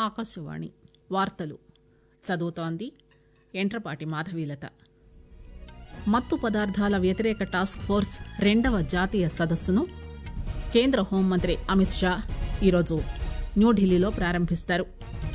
ఆకాశవాణి వార్తలు చదువుతోంది ఎంట్రపాటి మాధవీలత. మత్తు పదార్థాల వ్యతిరేక టాస్క్ ఫోర్స్ 2వ జాతీయ సదస్సును కేంద్ర హోంమంత్రి అమిత్ షా ఈరోజు న్యూఢిల్లీలో ప్రారంభిస్తారు.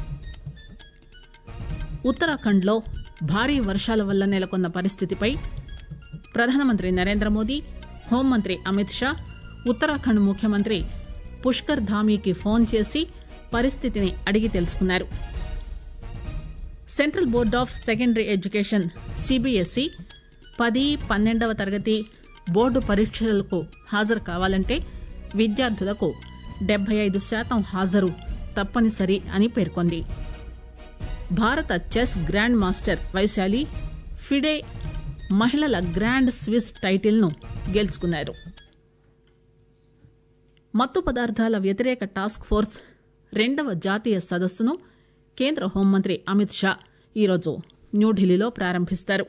ఉత్తరాఖండ్లో భారీ వర్షాల వల్ల నెలకొన్న పరిస్థితిపై ప్రధానమంత్రి నరేంద్రమోదీ, హోంమంత్రి అమిత్ షా ఉత్తరాఖండ్ ముఖ్యమంత్రి పుష్కర్ ధామీకి ఫోన్ చేసి పరిస్థితిని అడిగి తెలుసుకున్నారు. Central Board of Secondary Education CBSE 10, 12వ తరగతి బోర్డు పరీక్షలకు హాజరు కావాలంటే విద్యార్థులకు 75% హాజరు తప్పనిసరి అని పేర్కొంది. భారత chess grandmaster Vaishali FIDE మహిళల గ్రాండ్ స్విస్ టైటిల్ను గెలుచుకున్నారు. మత్తు పదార్థాల వ్యతిరేక టాస్క్ ఫోర్స్ 2వ జాతీయ సదస్సును కేంద్ర హోంమంత్రి అమిత్ షా ఈరోజు న్యూఢిల్లీలో ప్రారంభిస్తారు.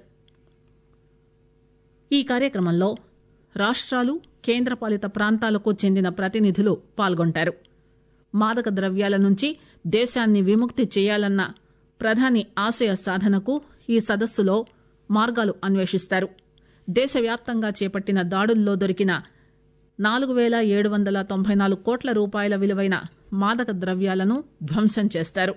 ఈ కార్యక్రమంలో రాష్ట్రాలు, కేంద్రపాలిత ప్రాంతాలకు చెందిన ప్రతినిధులు పాల్గొంటారు. మాదక ద్రవ్యాల నుంచి దేశాన్ని విముక్తి చేయాలన్న ప్రధాని ఆశయ సాధనకు ఈ సదస్సులో మార్గాలు అన్వేషిస్తారు. దేశవ్యాప్తంగా చేపట్టిన దాడుల్లో దొరికిన 4,794 కోట్ల రూపాయల విలువైన మాదక ద్రవ్యాలను ధ్వంసం చేస్తారు.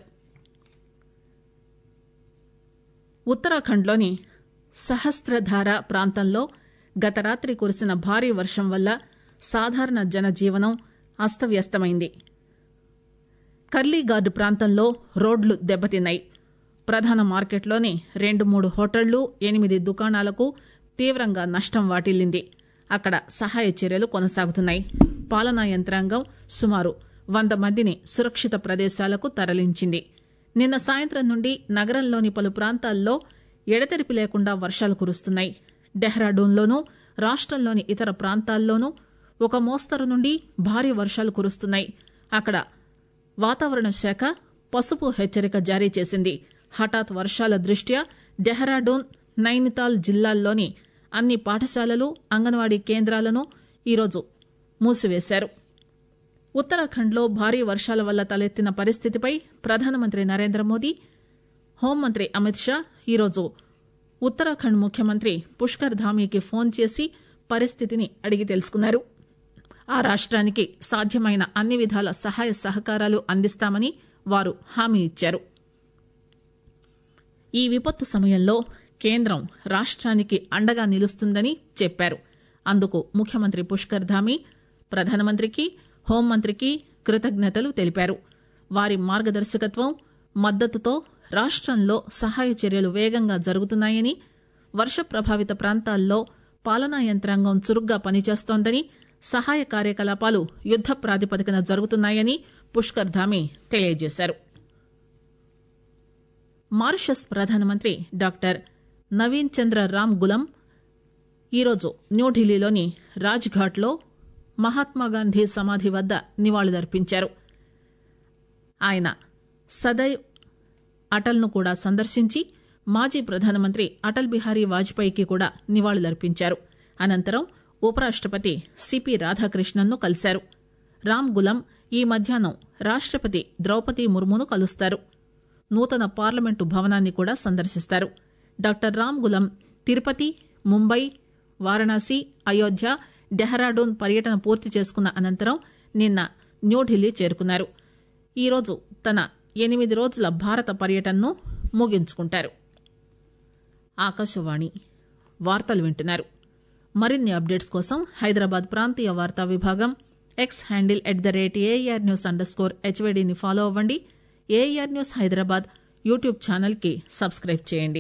ఉత్తరాఖండ్లోని సహస్రధార ప్రాంతంలో గత రాత్రి కురిసిన భారీ వర్షం వల్ల సాధారణ జనజీవనం అస్తవ్యస్తమైంది. కర్లీఘాట్ ప్రాంతంలో రోడ్లు దెబ్బతిన్నాయి. ప్రధాన మార్కెట్లోని 2-3 హోటళ్లు, 8 దుకాణాలకు తీవ్రంగా నష్టం వాటిల్లింది. అక్కడ సహాయ చర్యలు కొనసాగుతున్నాయి. పాలనా యంత్రాంగం సుమారు 100 మందిని సురక్షిత ప్రదేశాలకు తరలించింది. నిన్న సాయంత్రం నుండి నగరంలోని పలు ప్రాంతాల్లో ఎడతెరిపి లేకుండా వర్షాలు కురుస్తున్నాయి. డెహ్రాడూన్లోనూ రాష్టంలోని ఇతర ప్రాంతాల్లోనూ ఒక మోస్తరు నుండి భారీ వర్షాలు కురుస్తున్నాయి. అక్కడ వాతావరణ శాఖ పసుపు హెచ్చరిక జారీ చేసింది. హఠాత్ వర్షాల దృష్ట్యా డెహ్రాడూన్, నైనితాల్ జిల్లాల్లోని అన్ని పాఠశాలలు, అంగన్వాడీ కేంద్రాలను ఈరోజు మూసివేశారు. ఉత్తరాఖండ్లో భారీ వర్షాల వల్ల తలెత్తిన పరిస్థితిపై ప్రధానమంత్రి నరేంద్రమోదీ, హోంమంత్రి అమిత్ షా ఈరోజు ఉత్తరాఖండ్ ముఖ్యమంత్రి పుష్కర్ ధామీకి ఫోన్ చేసి పరిస్థితిని అడిగి తెలుసుకున్నారు. ఆ రాష్ట్రానికి సాధ్యమైన అన్ని విధాల సహాయ సహకారాలు అందిస్తామని వారు హామీ ఇచ్చారు. ఈ విపత్తు సమయంలో కేంద్రం రాష్ట్రానికి అండగా నిలుస్తుందని చెప్పారు. అందుకు ముఖ్యమంత్రి పుష్కర్ ధామీ ప్రధానమంత్రికి, హోంమంత్రికి కృతజ్ఞతలు తెలిపారు. వారి మార్గదర్శకత్వం, మద్దతుతో రాష్ట్రంలో సహాయ చర్యలు వేగంగా జరుగుతున్నాయని, వర్ష ప్రభావిత ప్రాంతాల్లో పాలనా యంత్రాంగం చురుగ్గా పనిచేస్తోందని, సహాయ కార్యకలాపాలు యుద్ద ప్రాతిపదికన జరుగుతున్నాయని పుష్కర్ ధామీ తెలియజేశారు. మారిషస్ ప్రధానమంత్రి doctor Navinchandra Ramgoolam ఈరోజు న్యూఢిల్లీలోని రాజ్ఘాట్లో మహాత్మాగాంధీ సమాధి వద్ద నివాళులర్పించారు. ఆయన సదైవ్ అటల్ను కూడా సందర్శించి మాజీ ప్రధానమంత్రి అటల్ బిహారీ వాజ్పేయికి కూడా నివాళులర్పించారు. అనంతరం ఉపరాష్టపతి సిపి రాధాకృష్ణన్ను కలిశారు. రామ్ గులం ఈ మధ్యాహ్నం రాష్టపతి ద్రౌపది ముర్మును కలుస్తారు. నూతన పార్లమెంటు భవనాన్ని కూడా సందర్శిస్తారు. డాక్టర్ రామ్ గులం తిరుపతి, ముంబై, వారణాసి, అయోధ్య, డెహ్రాడూన్ పర్యటన పూర్తి చేసుకున్న అనంతరం నిన్న న్యూఢిల్లీ చేరుకున్నారు. ఈరోజు తన 8 రోజుల భారత పర్యటనను ముగించుకుంటారు. ఆకాశవాణి వార్తలు వింటున్నారు. మరిన్ని అప్డేట్స్ కోసం హైదరాబాద్ ప్రాంతీయ వార్తా విభాగం ఎక్స్ హ్యాండిల్ @ARNews_HVDని ఫాలో అవ్వండి. AR న్యూస్ హైదరాబాద్ యూట్యూబ్ ఛానల్కి సబ్స్క్రైబ్ చేయండి.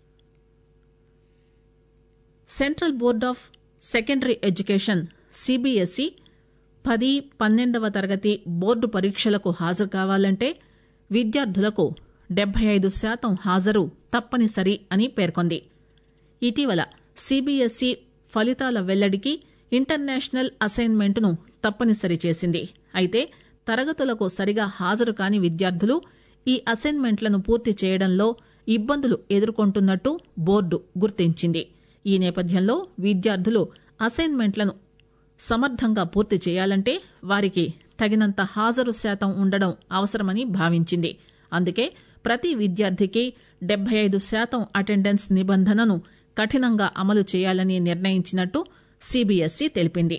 Central Board of Secondary Education CBSE 10, 12వ తరగతి బోర్డు పరీక్షలకు హాజరు కావాలంటే విద్యార్థులకు 75% హాజరు తప్పనిసరి అని పేర్కొంది. ఇటీవల సిబిఎస్ఈ ఫలితాల వెల్లడికి ఇంటర్నేషనల్ అసైన్మెంట్ను తప్పనిసరి చేసింది. అయితే తరగతులకు సరిగా హాజరు కాని విద్యార్థులు ఈ అసైన్మెంట్లను పూర్తి చేయడంలో ఇబ్బందులు ఎదుర్కొంటున్నట్టు బోర్డు గుర్తించింది. ఈ నేపథ్యంలో విద్యార్థులు అసైన్మెంట్లను సమర్థంగా పూర్తి చేయాలంటే వారికి తగినంత హాజరు శాతం ఉండడం అవసరమని భావించింది. అందుకే ప్రతి విద్యార్థికి 75% అటెండెన్స్ నిబంధనను కఠినంగా అమలు చేయాలని నిర్ణయించినట్టు సిబిఎస్ఈ తెలిపింది.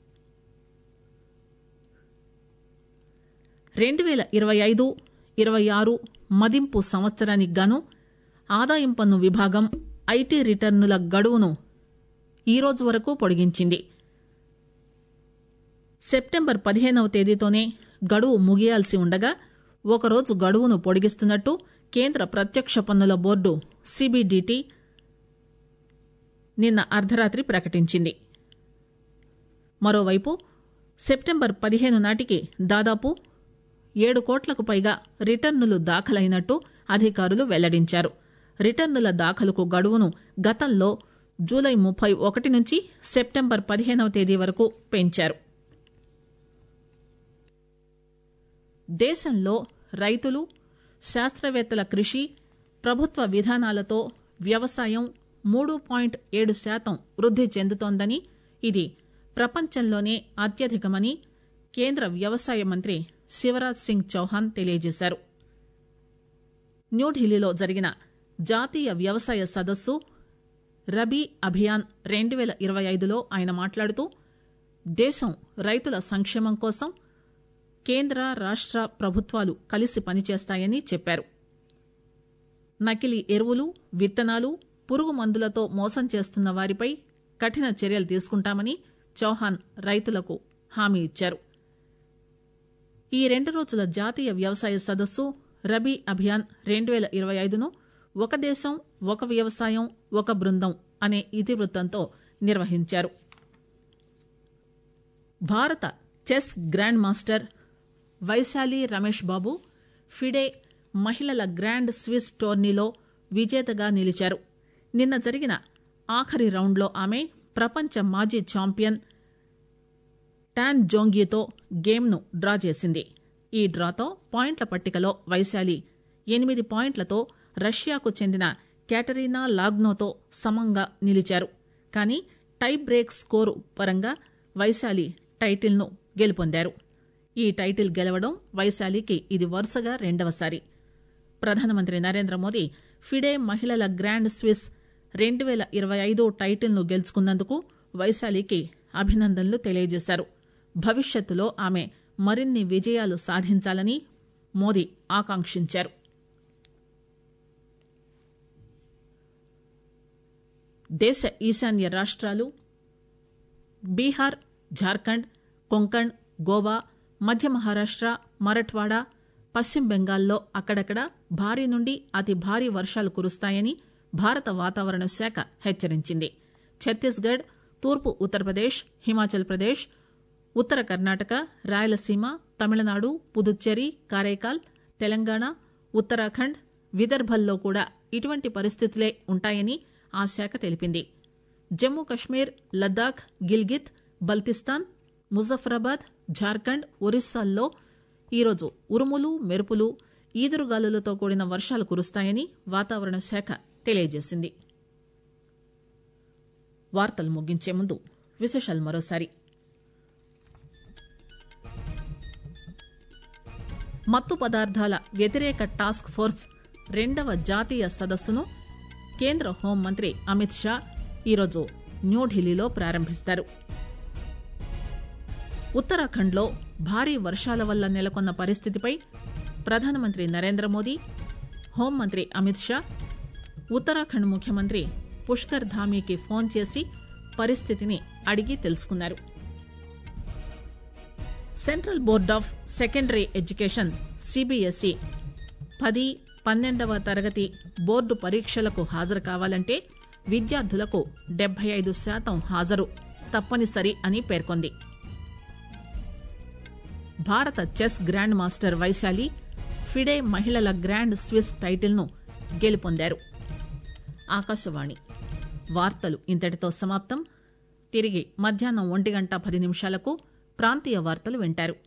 2025-26 మదింపు సంవత్సరానికి గాను ఆదాయం పన్ను విభాగం ఐటీ రిటర్నుల గడువును ఈ రోజు వరకు పొడిగించింది. సెప్టెంబర్ 15వ తేదీతోనే గడువు ముగియాల్సి ఉండగా ఒకరోజు గడువును పొడిగిస్తున్నట్టు కేంద్ర ప్రత్యక్ష పన్నుల బోర్డు సిబిడిటి నిన్న అర్ధరాత్రి ప్రకటించింది. మరోవైపు సెప్టెంబర్ 15 నాటికి దాదాపు 7 కోట్లకు పైగా రిటర్నులు దాఖలైనట్టు అధికారులు వెల్లడించారు. రిటర్నుల దాఖలుకు గడువును గతంలో జూలై 31 నుంచి సెప్టెంబర్ 15వ తేదీ వరకు పెంచారు. దేశంలో రైతులు, శాస్త్రవేత్తల కృషి, ప్రభుత్వ విధానాలతో వ్యవసాయం 3.7% వృద్ధి చెందుతోందని, ఇది ప్రపంచంలోనే అత్యధికమని కేంద్ర వ్యవసాయ మంత్రి శివరాజ్ సింగ్ చౌహాన్ తెలియజేశారు. న్యూఢిల్లీలో జరిగిన జాతీయ వ్యవసాయ సదస్సు రబీ అభియాన్ 2025లో ఆయన మాట్లాడుతూ దేశం రైతుల సంక్షేమం కోసం కేంద్ర రాష్ట్ర ప్రభుత్వాలు కలిసి పనిచేస్తాయని చెప్పారు. నకిలీ ఎరువులు, విత్తనాలు, పురుగు మందులతో మోసం చేస్తున్న వారిపై కఠిన చర్యలు తీసుకుంటామని చౌహాన్ రైతులకు హామీ ఇచ్చారు. ఈ 2 రోజుల జాతీయ వ్యవసాయ సదస్సు రబీ అభియాన్ 2025ను ఒక దేశం, ఒక వ్యవసాయం, ఒక బృందం అనే ఇతివృత్తంతో నిర్వహించారు. భారత chess grandmaster Vaishali Ramesh Babu FIDE మహిళల గ్రాండ్ స్విస్ టోర్నీలో విజేతగా నిలిచారు. నిన్న జరిగిన ఆఖరి రౌండ్లో ఆమె ప్రపంచ మాజీ ఛాంపియన్ టాన్ జోంగీతో గేమ్ను డ్రా చేసింది. ఈ డ్రాతో పాయింట్ల పట్టికలో వైశాలి 8 పాయింట్లతో రష్యాకు చెందిన క్యాటరీనా లాగ్నోతో సమంగా నిలిచారు. కానీ టై బ్రేక్ స్కోరు పరంగా వైశాలి టైటిల్ను గెలుపొందారు. ఈ టైటిల్ గెలవడం వైశాలికి ఇది వరుసగా 2వసారి. ప్రధానమంత్రి నరేంద్ర మోదీ ఫిడే మహిళల గ్రాండ్ స్విస్ 2025 టైటిల్ను గెలుచుకున్నందుకు వైశాలికి అభినందనలు తెలియజేశారు. భవిష్యత్తులో ఆమె మరిన్ని విజయాలు సాధించాలని మోదీ ఆకాంక్షించారు. దేశ ఈశాన్య రాష్ట్రాలు బీహార్, ఝార్ఖండ్, కొంకణ్, గోవా, మధ్య మహారాష్ట్ర, మరఠ్వాడా, పశ్చిమ బెంగాల్లో అక్కడక్కడ భారీ నుండి అతి భారీ వర్షాలు కురుస్తాయని భారత వాతావరణ శాఖ హెచ్చరించింది. ఛత్తీస్గఢ్, తూర్పు ఉత్తరప్రదేశ్, హిమాచల్ ప్రదేశ్, ఉత్తర కర్ణాటక, రాయలసీమ, తమిళనాడు, పుదుచ్చేరి, కారైకాల్, తెలంగాణ, ఉత్తరాఖండ్, విదర్భల్లో కూడా ఇటువంటి పరిస్థితులే ఉంటాయని ఆ శాఖ తెలిపింది. జమ్మూ కశ్మీర్, లద్దాఖ్, గిల్గిత్, బల్తిస్తాన్, ముజఫరాబాద్, ఝార్ఖండ్, ఒరిస్సాల్లో ఈరోజు ఉరుములు, మెరుపులు, ఈదురుగాలులతో కూడిన వర్షాలు కురుస్తాయని వాతావరణ శాఖ తెలియజేసింది. వార్తలు ముగించే ముందు విశేషాలు మరోసారి. మత్తు పదార్థాల వ్యతిరేక టాస్క్ ఫోర్స్ 2వ జాతీయ సదస్సును కేంద్ర హోంమంత్రి అమిత్ షా ఈరోజు న్యూఢిల్లీలో ప్రారంభిస్తారు. ఉత్తరాఖండ్లో భారీ వర్షాల వల్ల నెలకొన్న పరిస్థితిపై ప్రధానమంత్రి నరేంద్ర మోదీ, హోంమంత్రి అమిత్ షా ఉత్తరాఖండ్ ముఖ్యమంత్రి పుష్కర్ ధామీకి ఫోన్ చేసి పరిస్థితిని అడిగి తెలుసుకున్నారు. Central Board of Secondary Education CBSE 10, 12వ తరగతి బోర్డు పరీక్షలకు హాజరు కావాలంటే విద్యార్థులకు 75% హాజరు తప్పనిసరి అని పేర్కొంది. భారత chess grandmaster Vaishali FIDE మహిళల గ్రాండ్ స్విస్ టైటిల్ను గెలుపొందారు. ఆకాశవాణి వార్తలు ఇంతటితో సమాప్తం. తిరిగి మధ్యాహ్నం 1:10 ప్రాంతీయ వార్తలు వింటారు.